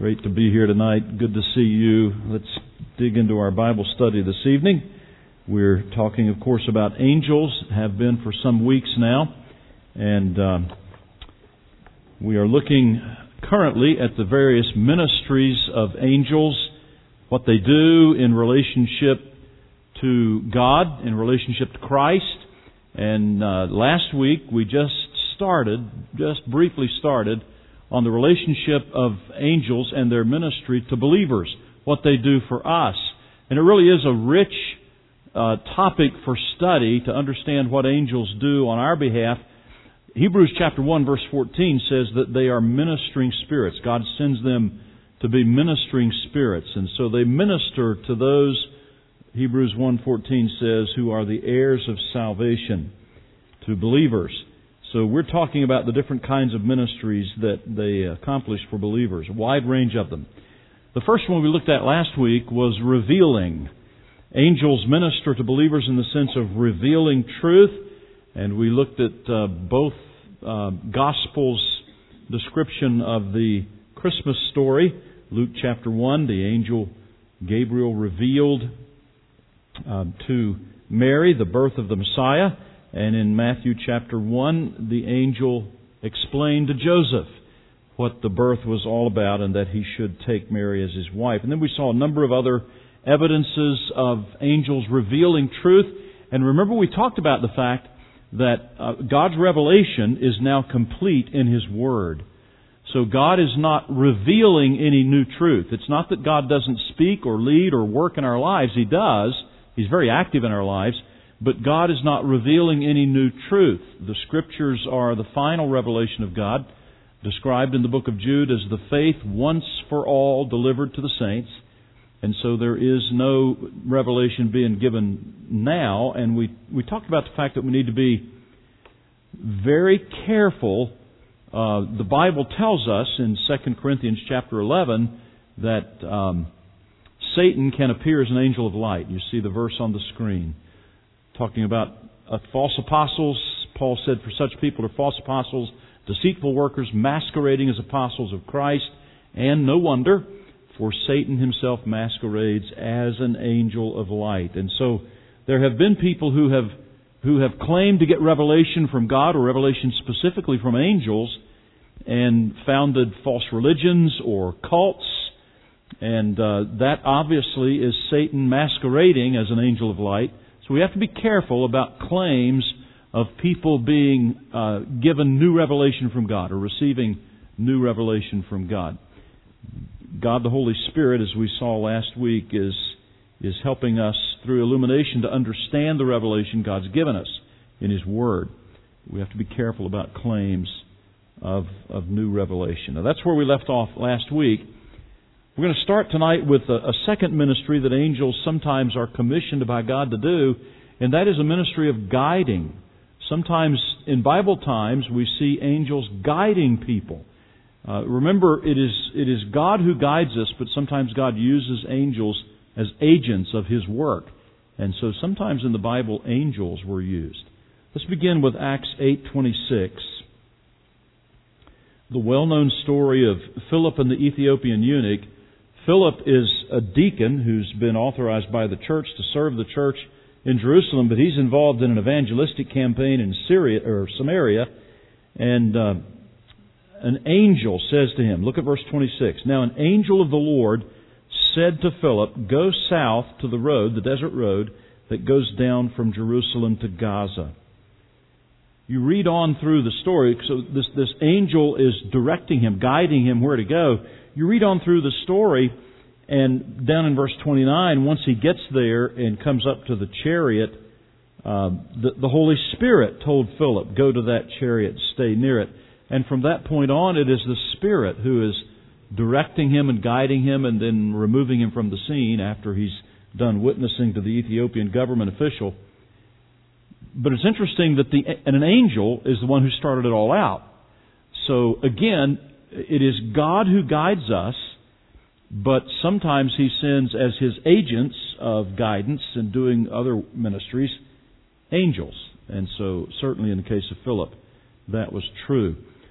Great to be here tonight. Good to see you. Let's dig into our Bible study this evening. We're talking, of course, about angels, have been for some weeks now. And we are looking currently at the various ministries of angels, what they do in relationship to God, in relationship to Christ. And last week we just briefly started on the relationship of angels and their ministry to believers, what they do for us. And it really is a rich topic for study to understand what angels do on our behalf. Hebrews chapter 1 verse 14 says that they are ministering spirits. God sends them to be ministering spirits. And so they minister to those, Hebrews 1:14 says, who are the heirs of salvation, to believers. So we're talking about the different kinds of ministries that they accomplish for believers, a wide range of them. The first one we looked at last week was revealing. Angels minister to believers in the sense of revealing truth, and we looked at both Gospels' description of the Christmas story. Luke chapter 1, the angel Gabriel revealed to Mary the birth of the Messiah. And in Matthew chapter 1, the angel explained to Joseph what the birth was all about and that he should take Mary as his wife. And then we saw a number of other evidences of angels revealing truth. And remember, we talked about the fact that God's revelation is now complete in His Word. So God is not revealing any new truth. It's not that God doesn't speak or lead or work in our lives. He does. He's very active in our lives. But God is not revealing any new truth. The Scriptures are the final revelation of God, described in the book of Jude as the faith once for all delivered to the saints. And so there is no revelation being given now. And we talked about the fact that we need to be very careful. The Bible tells us in 2 Corinthians chapter 11 that Satan can appear as an angel of light. You see the verse on the screen. Talking about false apostles, Paul said, for such people are false apostles, deceitful workers, masquerading as apostles of Christ, and no wonder, for Satan himself masquerades as an angel of light. And so there have been people who have claimed to get revelation from God, or revelation specifically from angels, and founded false religions or cults, and that obviously is Satan masquerading as an angel of light. So we have to be careful about claims of people being given new revelation from God or receiving new revelation from God. God the Holy Spirit, as we saw last week, is helping us through illumination to understand the revelation God's given us in His Word. We have to be careful about claims of new revelation. Now that's where we left off last week. We're going to start tonight with a second ministry that angels sometimes are commissioned by God to do, and that is a ministry of guiding. Sometimes in Bible times we see angels guiding people. Remember, it is God who guides us, but sometimes God uses angels as agents of His work. And so sometimes in the Bible angels were used. Let's begin with Acts 8:26. The well-known story of Philip and the Ethiopian eunuch. Philip is a deacon who's been authorized by the church to serve the church in Jerusalem, but he's involved in an evangelistic campaign in Samaria, and an angel says to him, look at verse 26, now an angel of the Lord said to Philip, go south to the road, the desert road, that goes down from Jerusalem to Gaza. You read on through the story, so this angel is directing him, guiding him where to go. You read on through the story, and down in verse 29, once he gets there and comes up to the chariot, the Holy Spirit told Philip, go to that chariot, stay near it. And from that point on, it is the Spirit who is directing him and guiding him and then removing him from the scene after he's done witnessing to the Ethiopian government official. But it's interesting that an angel is the one who started it all out. So again, it is God who guides us, but sometimes He sends as His agents of guidance and doing other ministries, angels. And so certainly in the case of Philip, that was true.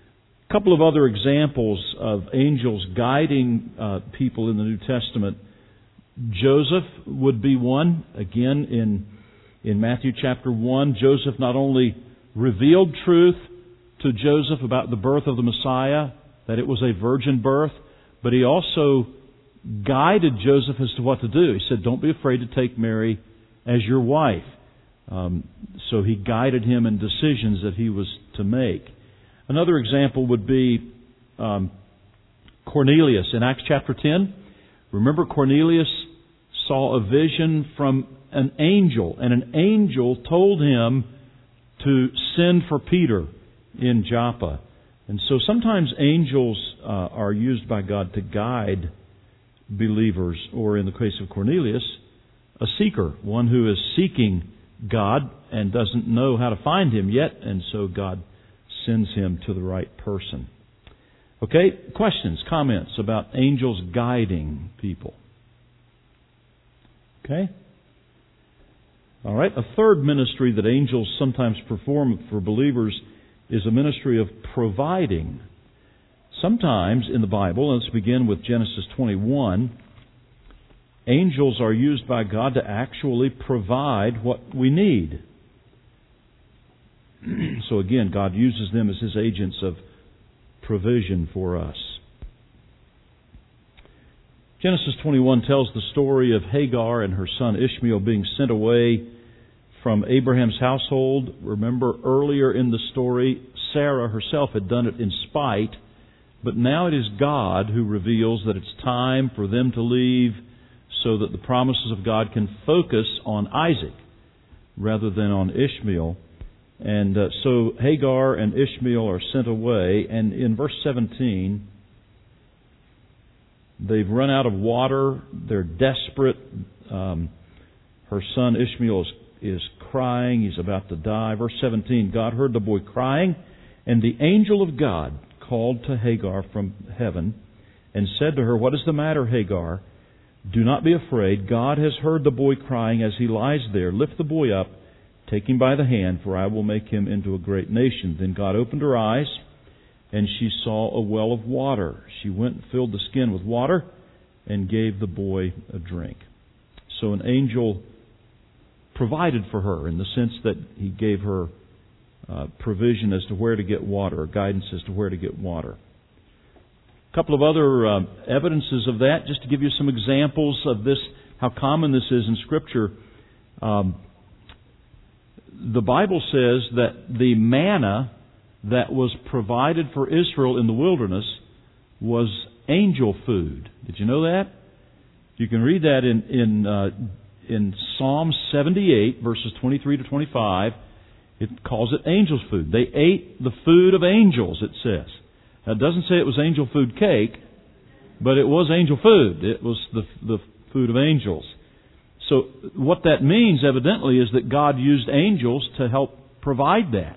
A couple of other examples of angels guiding people in the New Testament. Joseph would be one. Again, in Matthew chapter 1, Joseph not only revealed truth to Joseph about the birth of the Messiah, that it was a virgin birth, but he also guided Joseph as to what to do. He said, don't be afraid to take Mary as your wife. So he guided him in decisions that he was to make. Another example would be Cornelius in Acts chapter 10. Remember, Cornelius saw a vision from an angel, and an angel told him to send for Peter in Joppa. And so sometimes angels are used by God to guide believers, or in the case of Cornelius, a seeker, one who is seeking God and doesn't know how to find Him yet, and so God sends him to the right person. Okay, questions, comments about angels guiding people? Okay? All right, a third ministry that angels sometimes perform for believers is a ministry of providing. Sometimes in the Bible, let's begin with Genesis 21, angels are used by God to actually provide what we need. So again, God uses them as His agents of provision for us. Genesis 21 tells the story of Hagar and her son Ishmael being sent away from Abraham's household. Remember, earlier in the story, Sarah herself had done it in spite, but now it is God who reveals that it's time for them to leave so that the promises of God can focus on Isaac rather than on Ishmael. And so Hagar and Ishmael are sent away, and in verse 17, they've run out of water, they're desperate. Her son Ishmael is crying, he's about to die. Verse 17, God heard the boy crying, and the angel of God called to Hagar from heaven and said to her, "What is the matter, Hagar? Do not be afraid. God has heard the boy crying as he lies there. Lift the boy up, take him by the hand, for I will make him into a great nation." Then God opened her eyes, and she saw a well of water. She went and filled the skin with water and gave the boy a drink. So an angel provided for her in the sense that he gave her provision as to where to get water, or guidance as to where to get water. A couple of other evidences of that, just to give you some examples of this, how common this is in Scripture. The Bible says that the manna that was provided for Israel in the wilderness was angel food. Did you know that? You can read that in Psalm 78, verses 23 to 25. It calls it angels' food. They ate the food of angels, it says. Now, it doesn't say it was angel food cake, but it was angel food. It was the food of angels. So what that means, evidently, is that God used angels to help provide that.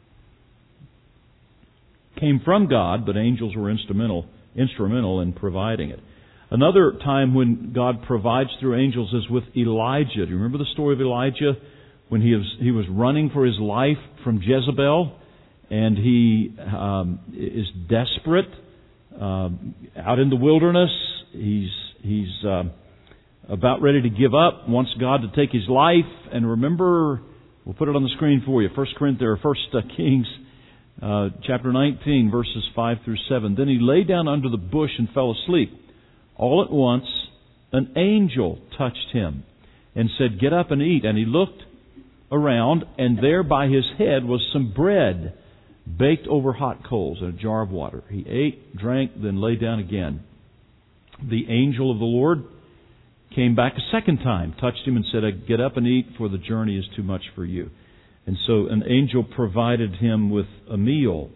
Came from God, but angels were instrumental in providing it. Another time when God provides through angels is with Elijah. Do you remember the story of Elijah? When he was running for his life from Jezebel, and he is desperate out in the wilderness. He's about ready to give up, wants God to take his life. And remember, we'll put it on the screen for you, 1 Kings chapter 19, verses 5 through 7. Then he lay down under the bush and fell asleep. All at once, an angel touched him and said, "Get up and eat." And he looked around, and there by his head was some bread baked over hot coals and a jar of water. He ate, drank, then lay down again. The angel of the Lord came back a second time, touched him and said, "Get up and eat, for the journey is too much for you." And so an angel provided him with a meal.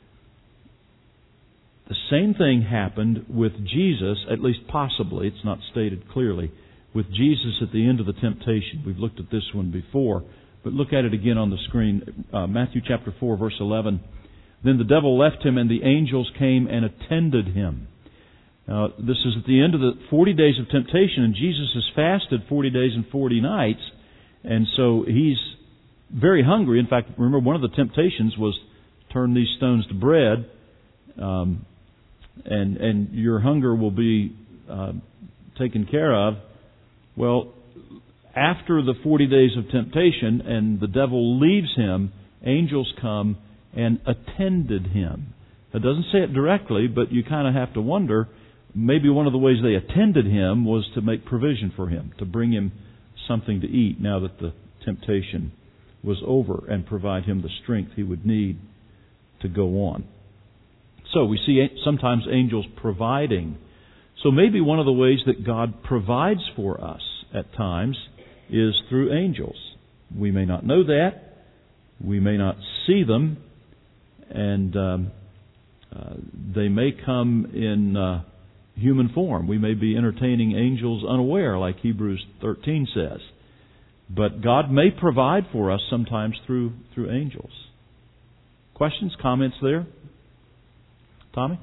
The same thing happened with Jesus, at least possibly, it's not stated clearly, with Jesus at the end of the temptation. We've looked at this one before, but look at it again on the screen. Matthew chapter 4, verse 11. Then the devil left him, and the angels came and attended him. Now, this is at the end of the 40 days of temptation, and Jesus has fasted 40 days and 40 nights, and so he's very hungry. In fact, remember, one of the temptations was turn these stones to bread, and your hunger will be taken care of. Well, after the 40 days of temptation and the devil leaves him, angels come and attended him. It doesn't say it directly, but you kind of have to wonder, maybe one of the ways they attended him was to make provision for him, to bring him something to eat now that the temptation was over, and provide him the strength he would need to go on. So we see sometimes angels providing. So maybe one of the ways that God provides for us at times is through angels. We may not know that. We may not see them. And they may come in human form. We may be entertaining angels unaware, like Hebrews 13 says. But God may provide for us sometimes through angels. Questions, comments there? Tommy?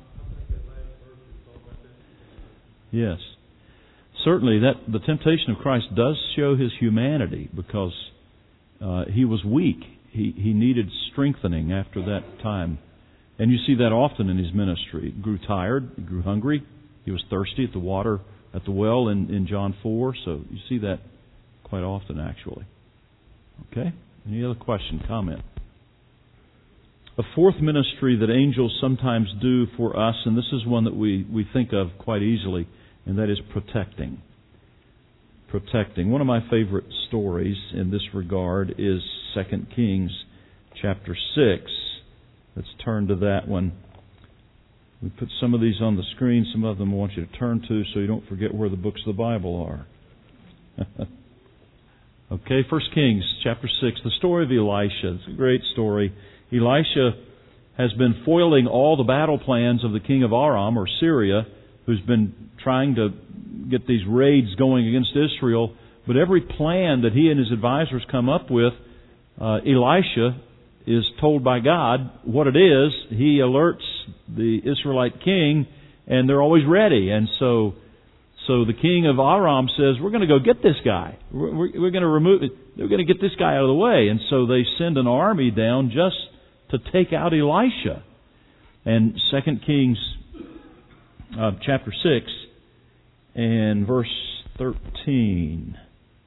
Yes. Certainly the temptation of Christ does show His humanity, because He was weak. He needed strengthening after that time. And you see that often in His ministry. He grew tired, He grew hungry, He was thirsty at the water at the well in John 4. So you see that quite often, actually. Okay? Any other question, comment? A fourth ministry that angels sometimes do for us, and this is one that we think of quite easily, and that is protecting. Protecting. One of my favorite stories in this regard is 2 Kings chapter 6. Let's turn to that one. We put some of these on the screen. Some of them I want you to turn to so you don't forget where the books of the Bible are. Okay, 1 Kings chapter 6, the story of Elisha. It's a great story. Elisha has been foiling all the battle plans of the king of Aram, or Syria, who's been trying to get these raids going against Israel. But every plan that he and his advisors come up with, Elisha is told by God what it is. He alerts the Israelite king, and they're always ready. And so the king of Aram says, we're going to go get this guy. We're going to remove it. We're going to get this guy out of the way. And so they send an army down just to take out Elisha. And 2 Kings chapter 6 and verse 13.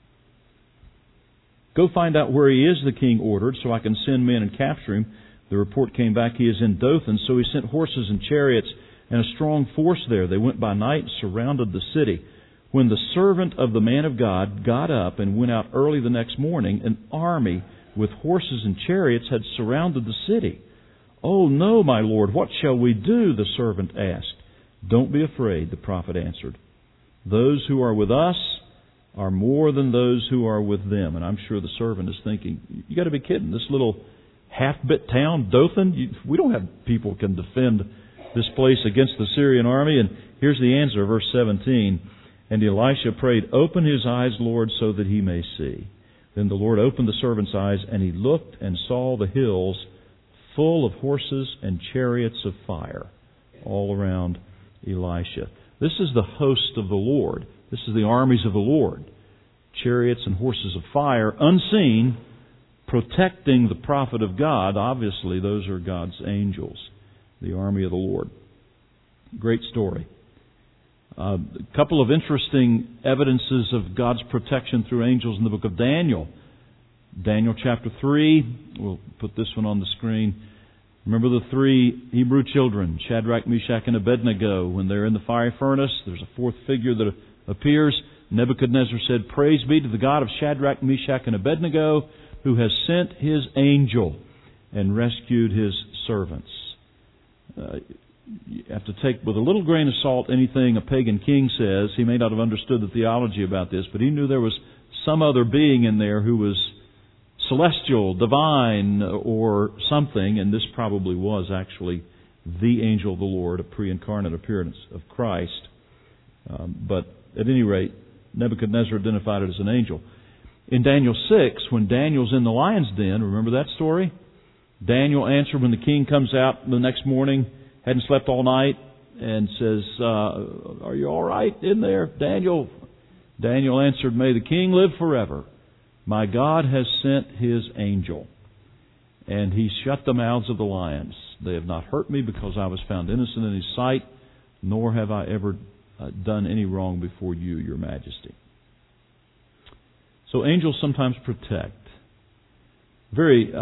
Go find out where he is, the king ordered, so I can send men and capture him. The report came back, he is in Dothan. So he sent horses and chariots and a strong force there. They went by night and surrounded the city. When the servant of the man of God got up and went out early the next morning, an army with horses and chariots had surrounded the city. Oh, no, my lord, what shall we do? The servant asked. Don't be afraid, the prophet answered. Those who are with us are more than those who are with them. And I'm sure the servant is thinking, you got to be kidding. This little half-bit town, Dothan, we don't have people who can defend this place against the Syrian army. And here's the answer, verse 17. And Elisha prayed, open his eyes, Lord, so that he may see. Then the Lord opened the servant's eyes, and he looked and saw the hills full of horses and chariots of fire all around Elisha. This is the host of the Lord. This is the armies of the Lord. Chariots and horses of fire, unseen, protecting the prophet of God. Obviously, those are God's angels, the army of the Lord. Great story. A couple of interesting evidences of God's protection through angels in the book of Daniel. Daniel chapter 3. We'll put this one on the screen. Remember the three Hebrew children, Shadrach, Meshach, and Abednego. When they're in the fiery furnace, there's a fourth figure that appears. Nebuchadnezzar said, praise be to the God of Shadrach, Meshach, and Abednego, who has sent His angel and rescued His servants. You have to take with a little grain of salt anything a pagan king says. He may not have understood the theology about this, but he knew there was some other being in there who was celestial, divine, or something, and this probably was actually the angel of the Lord, a pre-incarnate appearance of Christ. But at any rate, Nebuchadnezzar identified it as an angel. In Daniel 6, when Daniel's in the lion's den, remember that story? Daniel answered when the king comes out the next morning, hadn't slept all night, and says, are you all right in there, Daniel? Daniel answered, may the king live forever. My God has sent His angel. and He shut the mouths of the lions. They have not hurt me because I was found innocent in His sight, nor have I ever done any wrong before you, Your Majesty. So angels sometimes protect. Very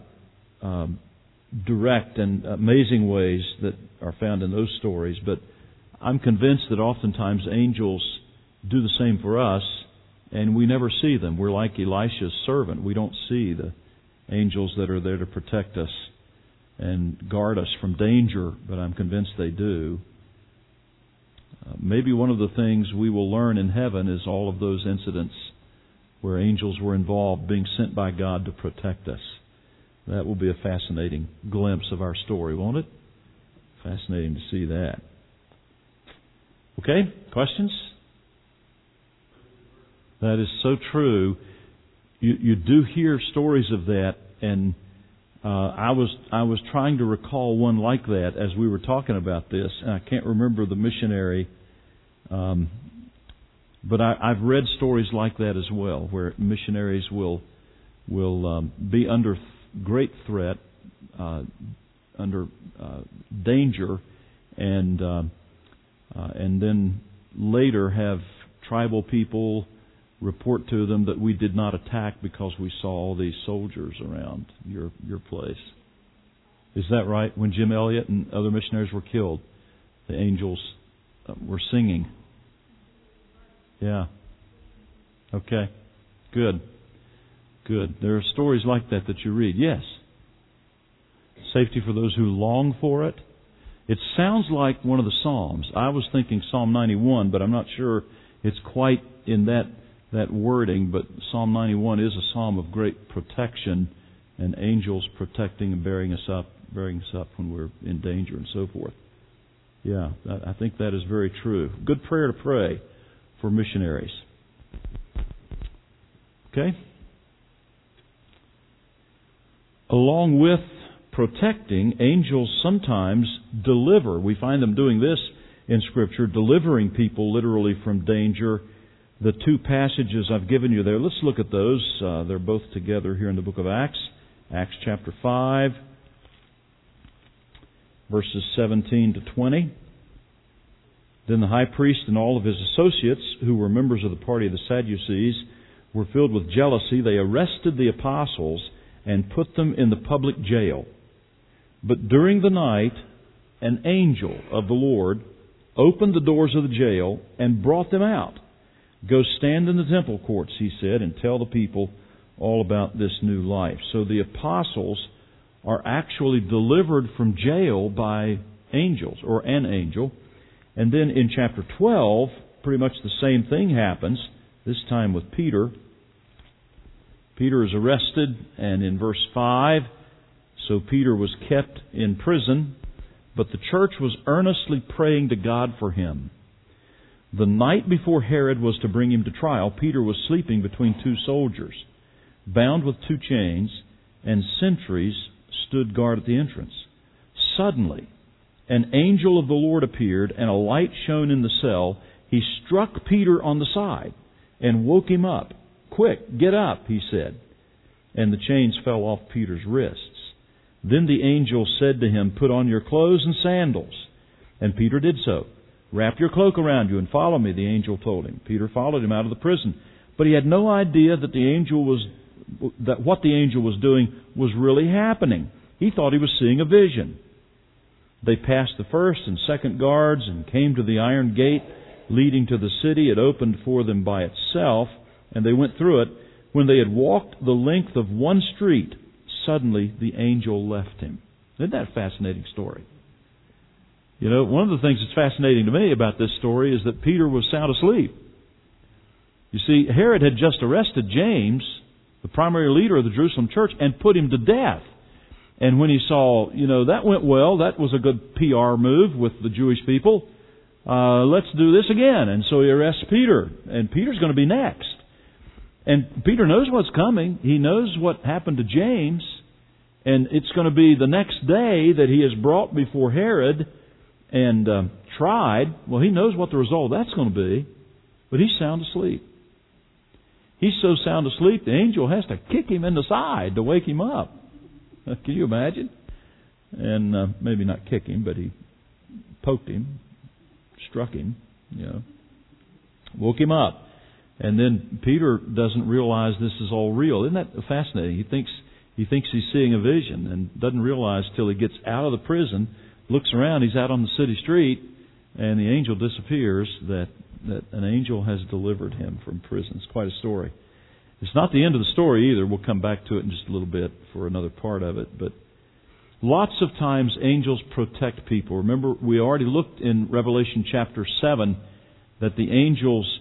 direct and amazing ways that are found in those stories, but I'm convinced that oftentimes angels do the same for us, and we never see them. We're like Elisha's servant. We don't see the angels that are there to protect us and guard us from danger, but I'm convinced they do. Maybe one of the things we will learn in heaven is all of those incidents where angels were involved, being sent by God to protect us. That will be a fascinating glimpse of our story, won't it? Fascinating to see that. Okay, questions? That is so true. You do hear stories of that, and I was trying to recall one like that as we were talking about this, and I can't remember the missionary, but I've read stories like that as well, where missionaries will be under great threat, under danger, and then later have tribal people report to them that we did not attack because we saw all these soldiers around your place. Is that right? When Jim Elliot and other missionaries were killed, the angels were singing. Yeah. Okay. Good. There are stories like that you read. Yes. Safety for those who long for it. It sounds like one of the Psalms. I was thinking Psalm 91, but I'm not sure it's quite in that wording. But Psalm 91 is a psalm of great protection and angels protecting and bearing us up when we're in danger and so forth. Yeah, I think that is very true. Good prayer to pray for missionaries. Okay? Along with protecting, angels sometimes deliver. We find them doing this in Scripture, delivering people literally from danger. The two passages I've given you there, let's look at those. They're both together here in the book of Acts. Acts chapter 5, verses 17 to 20. Then the high priest and all of his associates, who were members of the party of the Sadducees, were filled with jealousy. They arrested the apostles and put them in the public jail. But during the night, an angel of the Lord opened the doors of the jail and brought them out. Go stand in the temple courts, he said, and tell the people all about this new life. So the apostles are actually delivered from jail by angels, or an angel. And then in chapter 12, pretty much the same thing happens, this time with Peter. Peter is arrested, and in verse 5, so Peter was kept in prison, but the church was earnestly praying to God for him. The night before Herod was to bring him to trial, Peter was sleeping between two soldiers, bound with two chains, and sentries stood guard at the entrance. Suddenly, an angel of the Lord appeared, and a light shone in the cell. He struck Peter on the side and woke him up. "Quick, get up," he said. And the chains fell off Peter's wrists. Then the angel said to him, "Put on your clothes and sandals." And Peter did so. "Wrap your cloak around you and follow me," the angel told him. Peter followed him out of the prison. But he had no idea that what the angel was doing was really happening. He thought he was seeing a vision. They passed the first and second guards and came to the iron gate leading to the city. It opened for them by itself, and they went through it. When they had walked the length of one street, suddenly the angel left him. Isn't that a fascinating story? You know, one of the things that's fascinating to me about this story is that Peter was sound asleep. You see, Herod had just arrested James, the primary leader of the Jerusalem church, and put him to death. And when he saw, that went well, that was a good PR move with the Jewish people. Let's do this again. And so he arrests Peter, and Peter's going to be next. And Peter knows what's coming. He knows what happened to James. And it's going to be the next day that he is brought before Herod and tried. Well, he knows what the result of that's going to be. But he's sound asleep. He's so sound asleep, the angel has to kick him in the side to wake him up. Can you imagine? And maybe not kick him, but he poked him, struck him, woke him up. And then Peter doesn't realize this is all real. Isn't that fascinating? He thinks he's seeing a vision and doesn't realize till he gets out of the prison, looks around, he's out on the city street, and the angel disappears, that an angel has delivered him from prison. It's quite a story. It's not the end of the story either. We'll come back to it in just a little bit for another part of it. But lots of times angels protect people. Remember, we already looked in Revelation chapter 7 that the angels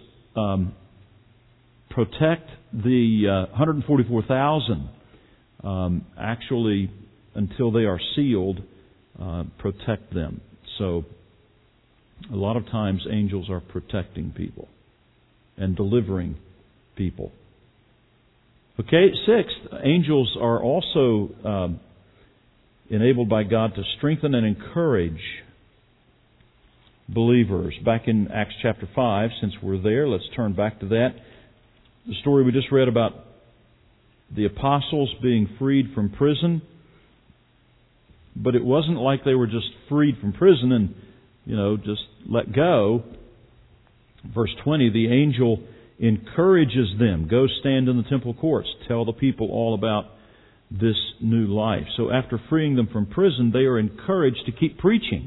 protect the 144,000 actually until they are sealed, protect them. So a lot of times angels are protecting people and delivering people. Okay, sixth, angels are also enabled by God to strengthen and encourage believers. Back in Acts chapter 5, since we're there, let's turn back to that. The story we just read about the apostles being freed from prison. But it wasn't like they were just freed from prison and, just let go. Verse 20, the angel encourages them. Go stand in the temple courts. Tell the people all about this new life. So after freeing them from prison, they are encouraged to keep preaching.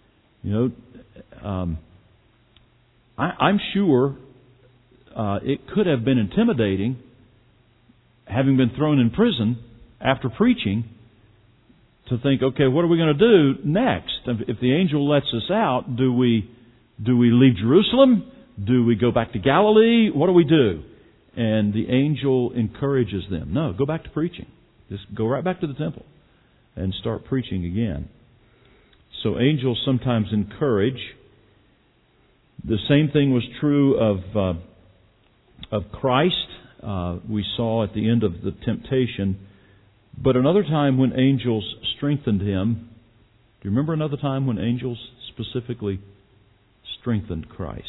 I'm sure it could have been intimidating, having been thrown in prison after preaching, to think, okay, what are we going to do next? If the angel lets us out, do we leave Jerusalem? Do we go back to Galilee? What do we do? And the angel encourages them. No, go back to preaching. Just go right back to the temple and start preaching again. So angels sometimes encourage. The same thing was true of Christ. We saw at the end of the temptation. But another time when angels strengthened Him. Do you remember another time when angels specifically strengthened Christ?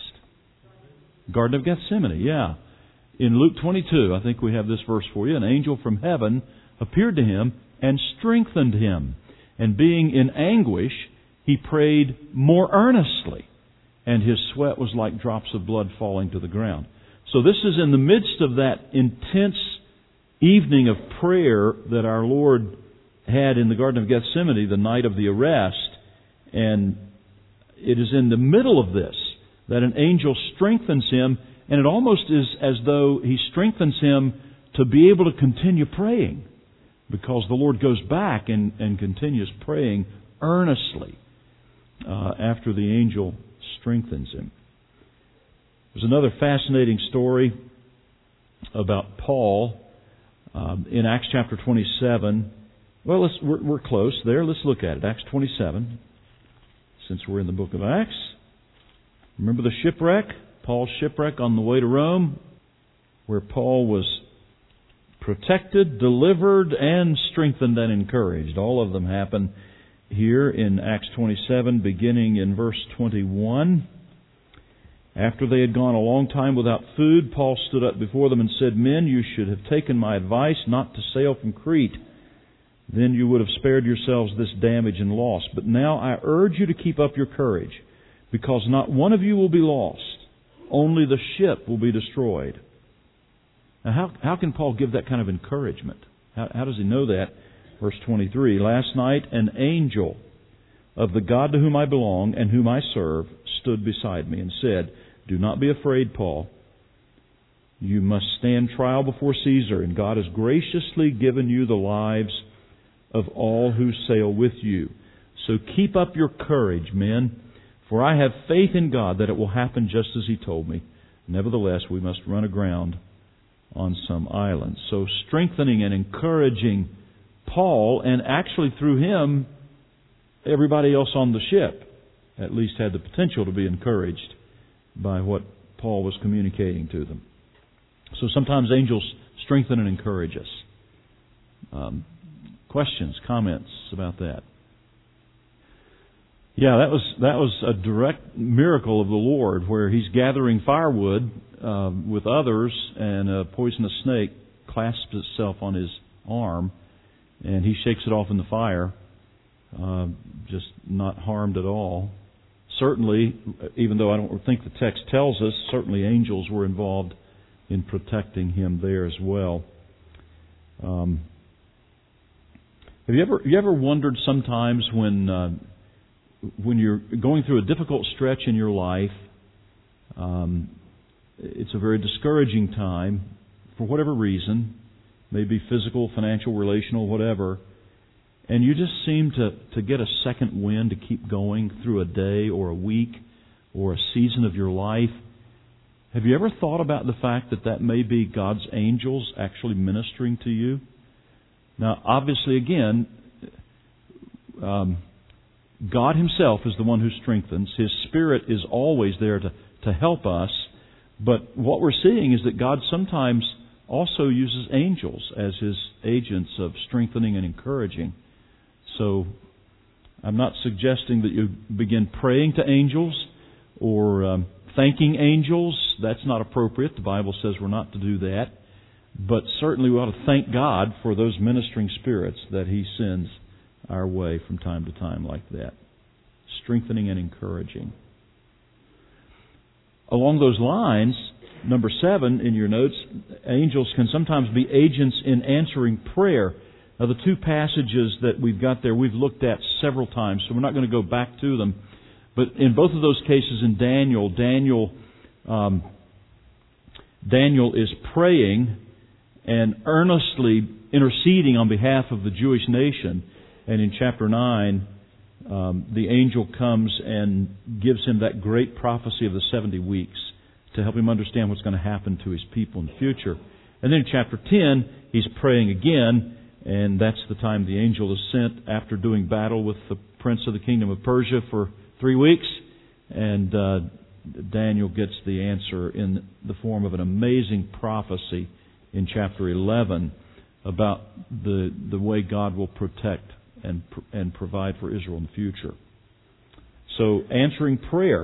Garden of Gethsemane, yeah. In Luke 22, I think we have this verse for you. An angel from heaven appeared to Him and strengthened Him. And being in anguish, He prayed more earnestly. And His sweat was like drops of blood falling to the ground. So this is in the midst of that intense evening of prayer that our Lord had in the Garden of Gethsemane, the night of the arrest. And it is in the middle of this that an angel strengthens Him, and it almost is as though He strengthens Him to be able to continue praying, because the Lord goes back and continues praying earnestly after the angel strengthens Him. There's another fascinating story about Paul in Acts chapter 27. Well, we're close there. Let's look at it. Acts 27, since we're in the book of Acts. Remember the shipwreck? Paul's shipwreck on the way to Rome, where Paul was protected, delivered, and strengthened and encouraged. All of them happen here in Acts 27, beginning in verse 21. After they had gone a long time without food, Paul stood up before them and said, "Men, you should have taken my advice not to sail from Crete. Then you would have spared yourselves this damage and loss. But now I urge you to keep up your courage, because not one of you will be lost. Only the ship will be destroyed." Now, how can Paul give that kind of encouragement? How does he know that? Verse 23, "Last night an angel of the God to whom I belong and whom I serve stood beside me and said, 'Do not be afraid, Paul. You must stand trial before Caesar, and God has graciously given you the lives of all who sail with you. So keep up your courage, men, for I have faith in God that it will happen just as He told me. Nevertheless, we must run aground on some island.'" So strengthening and encouraging Paul, and actually through him, everybody else on the ship at least had the potential to be encouraged by what Paul was communicating to them. So sometimes angels strengthen and encourage us. Questions, comments about that? Yeah, that was a direct miracle of the Lord, where He's gathering firewood with others, and a poisonous snake clasps itself on His arm, and he shakes it off in the fire, just not harmed at all. Certainly, even though I don't think the text tells us, certainly angels were involved in protecting him there as well. Have you ever wondered sometimes when you're going through a difficult stretch in your life, it's a very discouraging time for whatever reason, maybe physical, financial, relational, whatever, and you just seem to get a second wind to keep going through a day or a week or a season of your life? Have you ever thought about the fact that may be God's angels actually ministering to you? Now, obviously, again, God Himself is the one who strengthens. His Spirit is always there to help us. But what we're seeing is that God sometimes also uses angels as His agents of strengthening and encouraging. So I'm not suggesting that you begin praying to angels or thanking angels. That's not appropriate. The Bible says we're not to do that. But certainly we ought to thank God for those ministering spirits that He sends our way from time to time like that. Strengthening and encouraging. Along those lines, number 7 in your notes, angels can sometimes be agents in answering prayer. Now the two passages that we've got there, we've looked at several times, so we're not going to go back to them. But in both of those cases in Daniel is praying and earnestly interceding on behalf of the Jewish nation. And in chapter 9, the angel comes and gives him that great prophecy of the 70 weeks to help him understand what's going to happen to his people in the future. And then in chapter 10, he's praying again, and that's the time the angel is sent after doing battle with the prince of the kingdom of Persia for 3 weeks. And Daniel gets the answer in the form of an amazing prophecy in chapter 11 about the way God will protect and provide for Israel in the future. So answering prayer.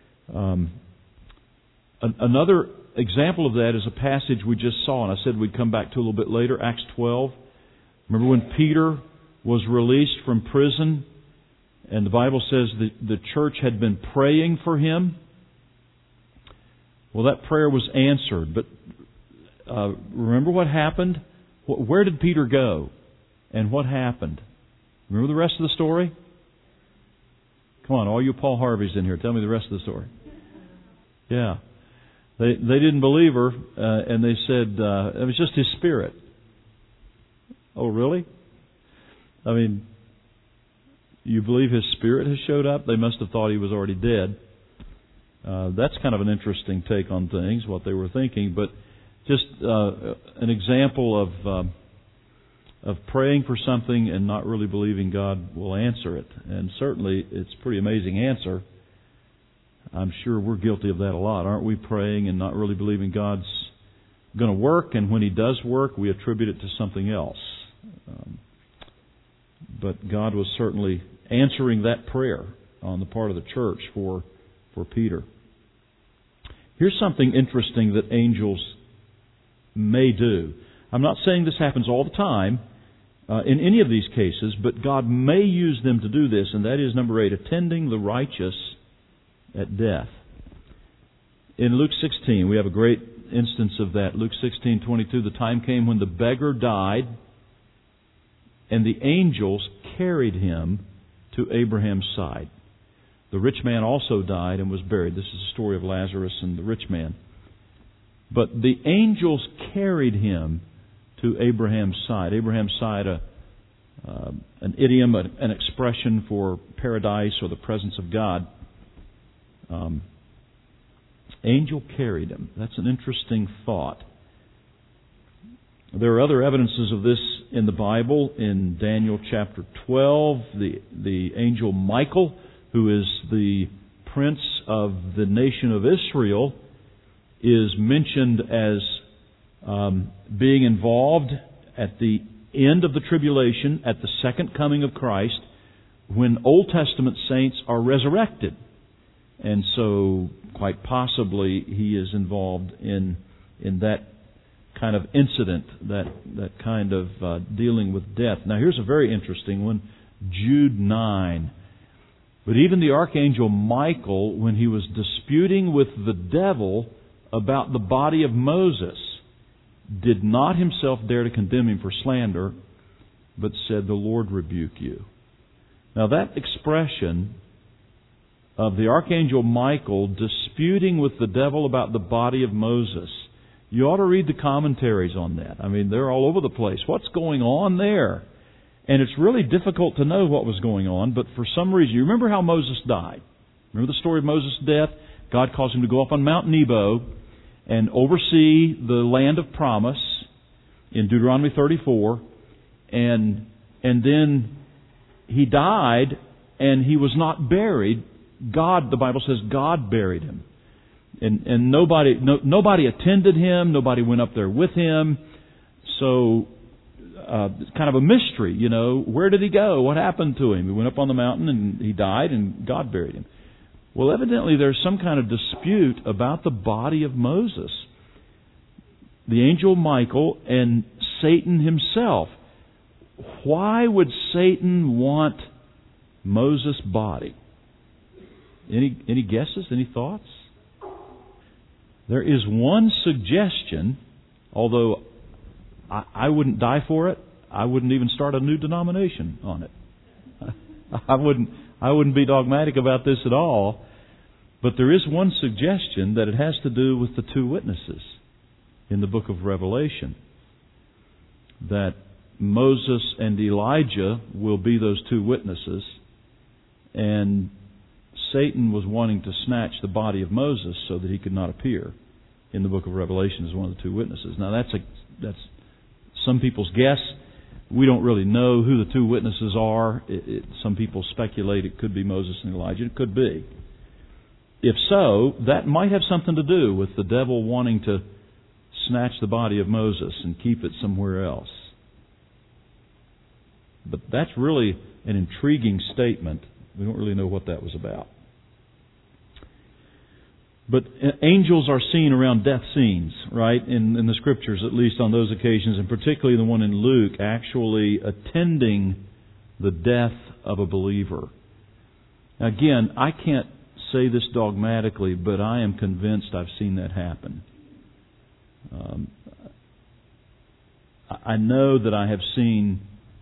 Another example of that is a passage we just saw, and I said we'd come back to a little bit later, Acts 12. Remember when Peter was released from prison, and the Bible says that the church had been praying for him? Well, that prayer was answered, but remember what happened? Where did Peter go? And what happened? Remember the rest of the story? Come on, all you Paul Harveys in here, tell me the rest of the story. Yeah. They didn't believe her, and they said it was just his spirit. Oh, really? I mean, you believe his spirit has showed up? They must have thought he was already dead. That's kind of an interesting take on things, what they were thinking. But just an example of praying for something and not really believing God will answer it. And certainly it's a pretty amazing answer. I'm sure we're guilty of that a lot. Aren't we praying and not really believing God's going to work? And when He does work, we attribute it to something else. But God was certainly answering that prayer on the part of the church for Peter. Here's something interesting that angels may do. I'm not saying this happens all the time in any of these cases, but God may use them to do this, and that is number 8, attending the righteous at death. In Luke 16, we have a great instance of that. Luke 16:22, the time came when the beggar died, and the angels carried him to Abraham's side. The rich man also died and was buried. This is the story of Lazarus and the rich man. But the angels carried him to Abraham's side. Abraham's side, an idiom, an expression for paradise or the presence of God. Angel carried him. That's an interesting thought. There are other evidences of this in the Bible. In Daniel chapter 12, the angel Michael, who is the prince of the nation of Israel, is mentioned as being involved at the end of the tribulation, at the second coming of Christ, when Old Testament saints are resurrected. And so, quite possibly, he is involved in that kind of incident, that kind of dealing with death. Now here's a very interesting one, Jude 9. But even the archangel Michael, when he was disputing with the devil about the body of Moses, did not himself dare to condemn him for slander, but said, "The Lord rebuke you." Now that expression of the archangel Michael disputing with the devil about the body of Moses, you ought to read the commentaries on that. I mean, they're all over the place. What's going on there? And it's really difficult to know what was going on, but for some reason, you remember how Moses died. Remember the story of Moses' death? God caused him to go up on Mount Nebo and oversee the land of promise in Deuteronomy 34. And then he died, and he was not buried. God, the Bible says, God buried him. And nobody attended him. Nobody went up there with him. So it's kind of a mystery, you know. Where did he go? What happened to him? He went up on the mountain and he died, and God buried him. Well, evidently there's some kind of dispute about the body of Moses. The angel Michael and Satan himself. Why would Satan want Moses' body? Any guesses? Any thoughts? There is one suggestion, although I wouldn't die for it. I wouldn't even start a new denomination on it. I wouldn't be dogmatic about this at all. But there is one suggestion that it has to do with the two witnesses in the book of Revelation. That Moses and Elijah will be those two witnesses, and Satan was wanting to snatch the body of Moses so that he could not appear in the book of Revelation as one of the two witnesses. Now that's some people's guess. We don't really know who the two witnesses are. Some people speculate it could be Moses and Elijah. It could be. If so, that might have something to do with the devil wanting to snatch the body of Moses and keep it somewhere else. But that's really an intriguing statement. We don't really know what that was about. But angels are seen around death scenes, right? In the Scriptures, at least on those occasions, and particularly the one in Luke, actually attending the death of a believer. Now, again, I can't say this dogmatically, but I am convinced I've seen that happen. I know that I have seen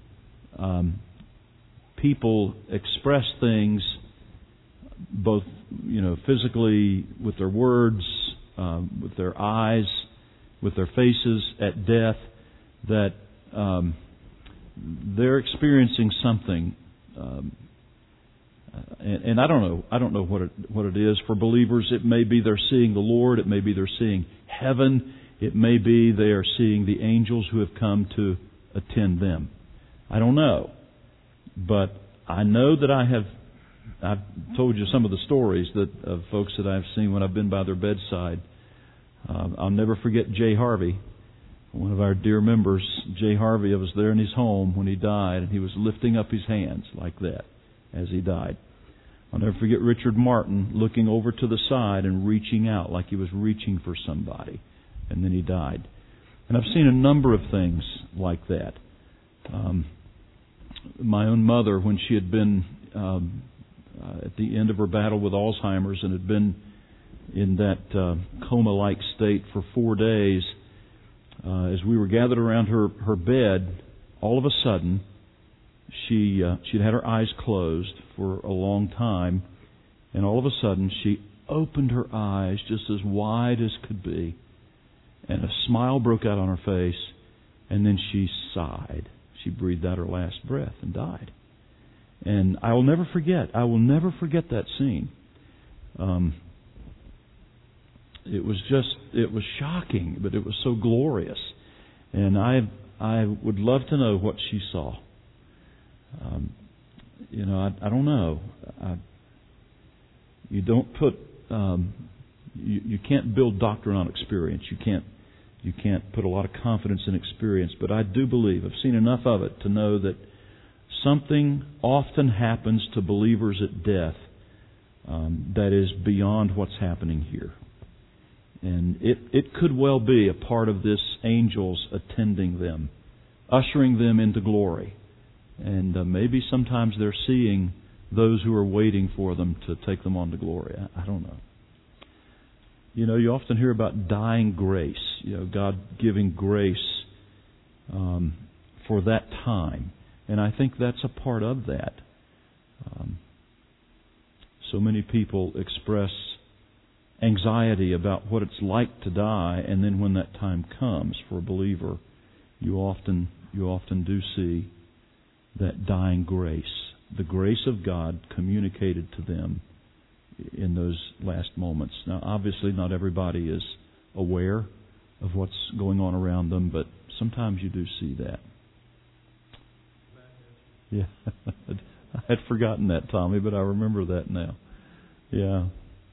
people express things both, physically with their words, with their eyes, with their faces at death, that they're experiencing something. And I don't know what it is. For believers, it may be they're seeing the Lord. It may be they're seeing heaven. It may be they are seeing the angels who have come to attend them. I don't know. But I know that I've told you some of the stories of folks that I've seen when I've been by their bedside. I'll never forget Jay Harvey, one of our dear members. Jay Harvey, I was there in his home when he died, and he was lifting up his hands like that as he died. I'll never forget Richard Martin looking over to the side and reaching out like he was reaching for somebody, and then he died. And I've seen a number of things like that. My own mother, when she had been at the end of her battle with Alzheimer's and had been in that coma-like state for 4 days, as we were gathered around her bed, all of a sudden, she'd had her eyes closed for a long time, and all of a sudden she opened her eyes just as wide as could be, and a smile broke out on her face, and then she sighed. She breathed out her last breath and died. And I will never forget that scene. It was shocking, but it was so glorious. And I would love to know what she saw. I don't know. You don't put, you can't build doctrine on experience. You can't put a lot of confidence in experience. But I do believe, I've seen enough of it to know that something often happens to believers at death that is beyond what's happening here. And it could well be a part of this angels attending them, ushering them into glory. And maybe sometimes they're seeing those who are waiting for them to take them on to glory. I don't know. You know, you often hear about dying grace. You know, God giving grace for that time. And I think that's a part of that. So many people express anxiety about what it's like to die, and then when that time comes for a believer, you often do see that dying grace, the grace of God communicated to them in those last moments. Now, obviously, not everybody is aware of what's going on around them, but sometimes you do see that. Yeah, I had forgotten that, Tommy, but I remember that now. Yeah.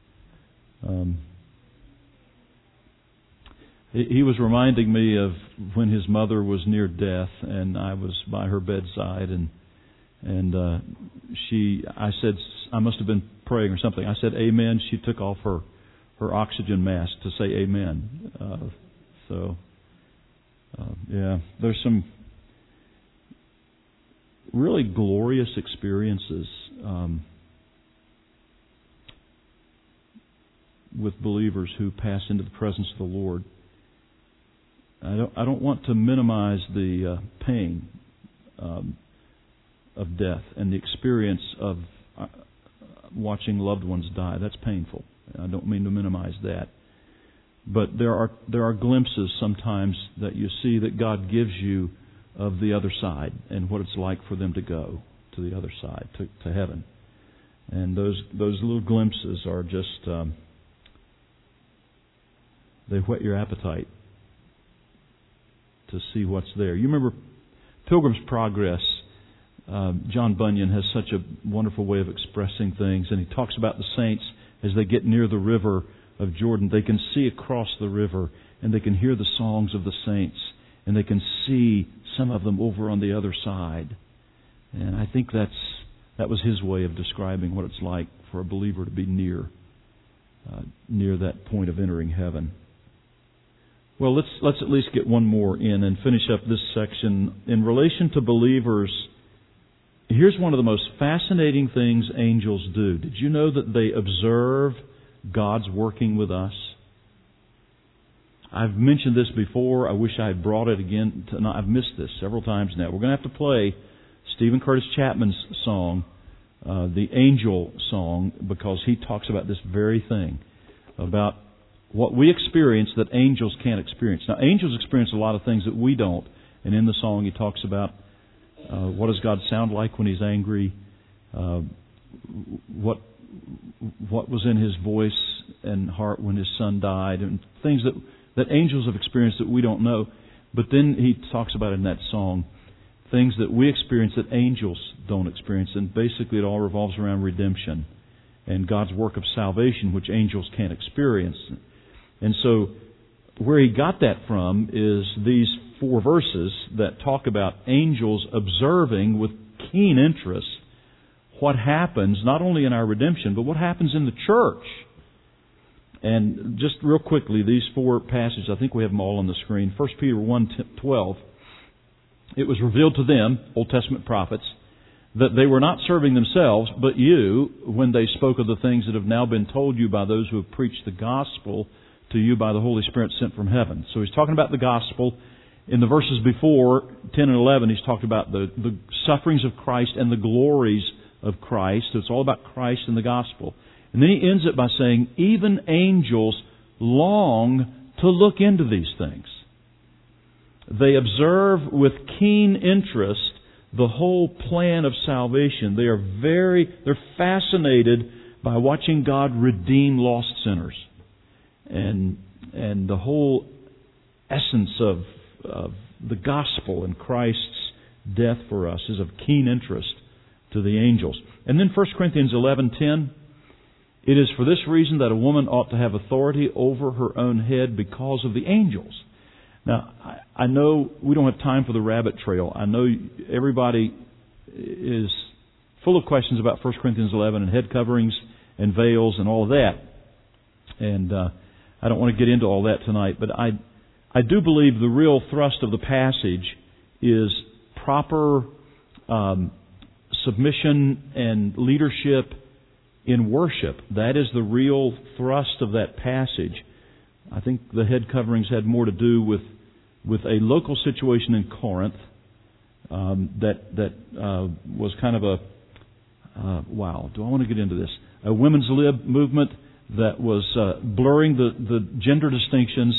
He was reminding me of when his mother was near death, and I was by her bedside, and I said, I must have been praying or something. I said, "Amen." She took off her oxygen mask to say amen. Yeah, there's some really glorious experiences with believers who pass into the presence of the Lord. I don't want to minimize the pain of death and the experience of watching loved ones die. That's painful. I don't mean to minimize that. But there are glimpses sometimes that you see that God gives you of the other side and what it's like for them to go to the other side, to heaven. And those little glimpses are just they whet your appetite to see what's there. You remember Pilgrim's Progress. John Bunyan has such a wonderful way of expressing things, and he talks about the saints as they get near the river of Jordan. They can see across the river, and they can hear the songs of the saints, and they can see some of them over on the other side. And I think that was his way of describing what it's like for a believer to be near that point of entering heaven. Well, let's at least get one more in and finish up this section. In relation to believers, here's one of the most fascinating things angels do. Did you know that they observe God's working with us? I've mentioned this before. I wish I had brought it again. I've missed this several times now. We're going to have to play Stephen Curtis Chapman's song, the Angel Song, because he talks about this very thing, about what we experience that angels can't experience. Now, angels experience a lot of things that we don't. And in the song he talks about what does God sound like when He's angry, what was in His voice and heart when His Son died, and things that angels have experienced that we don't know. But then he talks about in that song things that we experience that angels don't experience. And basically it all revolves around redemption and God's work of salvation, which angels can't experience. And so where he got that from is these 4 verses that talk about angels observing with keen interest what happens not only in our redemption, but what happens in the church. And just real quickly, these 4 passages, I think we have them all on the screen. 1 Peter 1:12, it was revealed to them, Old Testament prophets, that they were not serving themselves, but you, when they spoke of the things that have now been told you by those who have preached the gospel to you by the Holy Spirit sent from heaven. So he's talking about the gospel. In the verses before, 10 and 11, he's talked about the sufferings of Christ and the glories of Christ. So it's all about Christ and the gospel. And then he ends it by saying, even angels long to look into these things. They observe with keen interest the whole plan of salvation. They're fascinated by watching God redeem lost sinners. And the whole essence of the gospel and Christ's death for us is of keen interest to the angels. And then 1 Corinthians 11:10, it is for this reason that a woman ought to have authority over her own head because of the angels. Now, I know we don't have time for the rabbit trail. I know everybody is full of questions about 1 Corinthians 11 and head coverings and veils and all of that. And I don't want to get into all that tonight, but I do believe the real thrust of the passage is proper submission and leadership in worship. That is the real thrust of that passage. I think the head coverings had more to do with a local situation in Corinth that was kind of a wow. Do I want to get into this? A women's lib movement that was blurring the gender distinctions,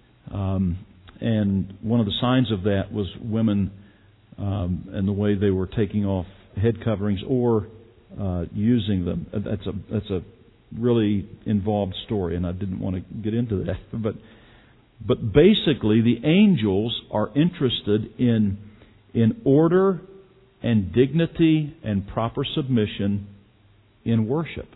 and one of the signs of that was women and the way they were taking off head coverings or using them. That's a really involved story, and I didn't want to get into that. But basically, the angels are interested in order and dignity and proper submission in worship.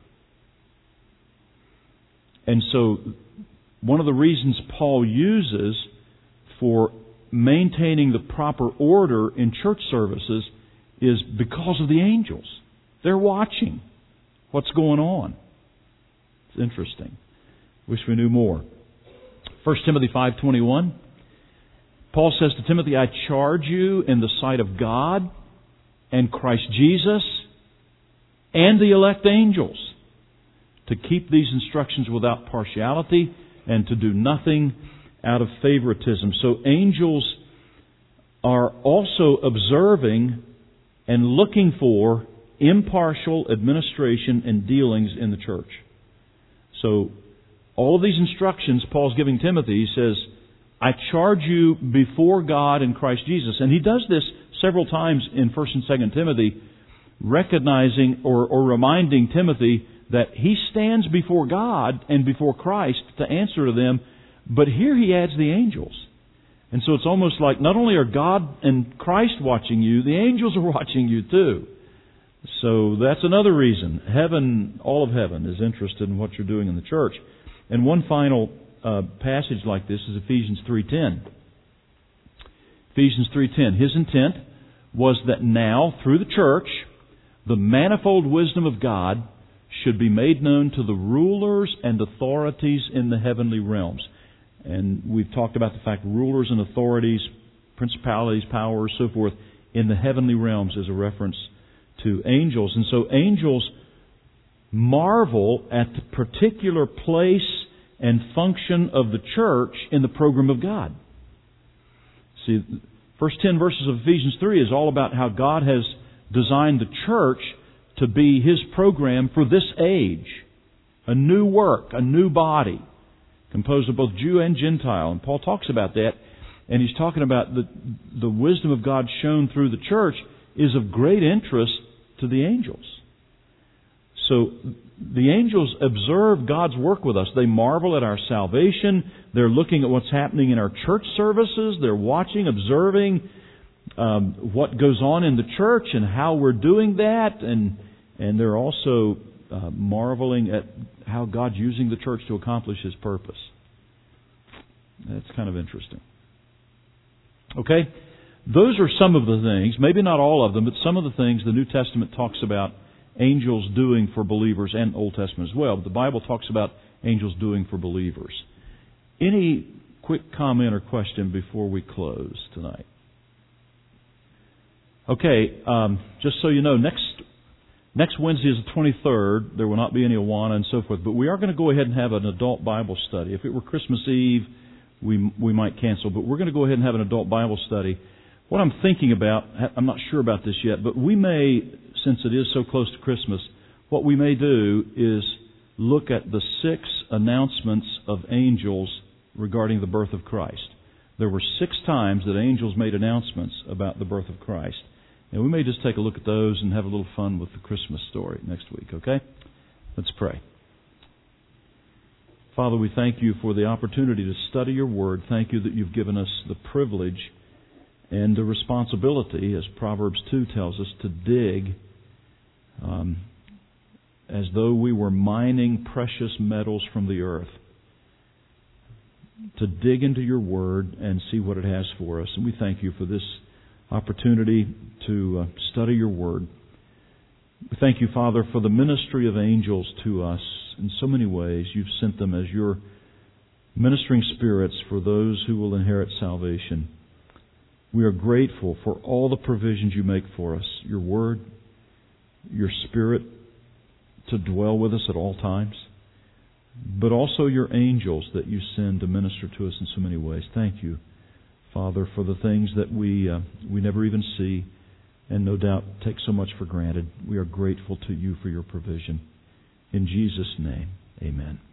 And so, one of the reasons Paul uses for maintaining the proper order in church services is because of the angels. They're watching what's going on. It's interesting. Wish we knew more. 1 Timothy 5:21. Paul says to Timothy, I charge you in the sight of God and Christ Jesus and the elect angels to keep these instructions without partiality and to do nothing out of favoritism. So angels are also observing and looking for impartial administration and dealings in the church. So all of these instructions Paul's giving Timothy, he says, I charge you before God and Christ Jesus. And he does this several times in 1 and 2 Timothy, recognizing or reminding Timothy that he stands before God and before Christ to answer to them, but here he adds the angels. And so it's almost like not only are God and Christ watching you, the angels are watching you too. So that's another reason. Heaven, all of heaven, is interested in what you're doing in the church. And one final passage like this is Ephesians 3:10. Ephesians 3:10. His intent was that now, through the church, the manifold wisdom of God should be made known to the rulers and authorities in the heavenly realms. And we've talked about the fact rulers and authorities, principalities, powers, so forth, in the heavenly realms is a reference to angels. And so angels marvel at the particular place and function of the church in the program of God. See, first 10 verses of Ephesians 3 is all about how God has designed the church to be His program for this age. A new work, a new body, composed of both Jew and Gentile. And Paul talks about that, and he's talking about the wisdom of God shown through the church is of great interest to the angels. So the angels observe God's work with us. They marvel at our salvation. They're looking at what's happening in our church services. They're watching, observing what goes on in the church and how we're doing that. And they're also marveling at how God's using the church to accomplish His purpose. That's kind of interesting. Okay? Those are some of the things, maybe not all of them, but some of the things the New Testament talks about angels doing for believers, and Old Testament as well. But the Bible talks about angels doing for believers. Any quick comment or question before we close tonight? Okay, just so you know, next Wednesday is the 23rd. There will not be any Awana and so forth, but we are going to go ahead and have an adult Bible study. If it were Christmas Eve, we might cancel, but we're going to go ahead and have an adult Bible study. What I'm thinking about, I'm not sure about this yet, but we may, since it is so close to Christmas, what we may do is look at the 6 announcements of angels regarding the birth of Christ. There were 6 times that angels made announcements about the birth of Christ. And we may just take a look at those and have a little fun with the Christmas story next week, okay? Let's pray. Father, we thank You for the opportunity to study Your Word. Thank You that You've given us the privilege and the responsibility, as Proverbs 2 tells us, to dig as though we were mining precious metals from the earth. To dig into Your Word and see what it has for us. And we thank You for this opportunity to study Your Word. We thank You, Father, for the ministry of angels to us in so many ways. You've sent them as Your ministering spirits for those who will inherit salvation. We are grateful for all the provisions you make for us, your Word, your Spirit to dwell with us at all times, but also your angels that you send to minister to us in so many ways. Thank you, Father, for the things that we never even see and no doubt take so much for granted. We are grateful to you for your provision. In Jesus' name, amen.